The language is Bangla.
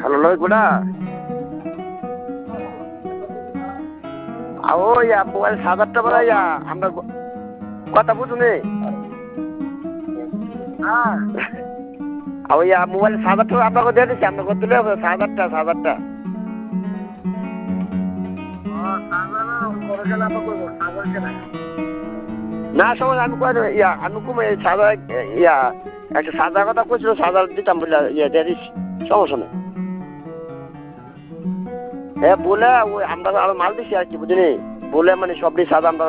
হ্যালো লয় গুড়া ও ইয়া মোবাইল ৭০০০ টাকা ইয়া আমরা কথা বুঝুনি হ্যাঁ ইয়া মোবাইল ৭০০০ টাকা আপনাকে দিয়ে দিচ্ছি আপনাকে দিলে হবে ৭০০০ না সময় আমি কই ইয়া আমি কমে সাদা ইয়া একটা সাদা কথা কইছিল সাদা দিতাম বলে ইয়া দিয়ে দিচ্ছি সমস্যা নেই হ্যাঁ বলে ওই আমরা আরো মাল দিচ্ছি আর কি বুঝলি বলে মানে সবটি সাদা আমরা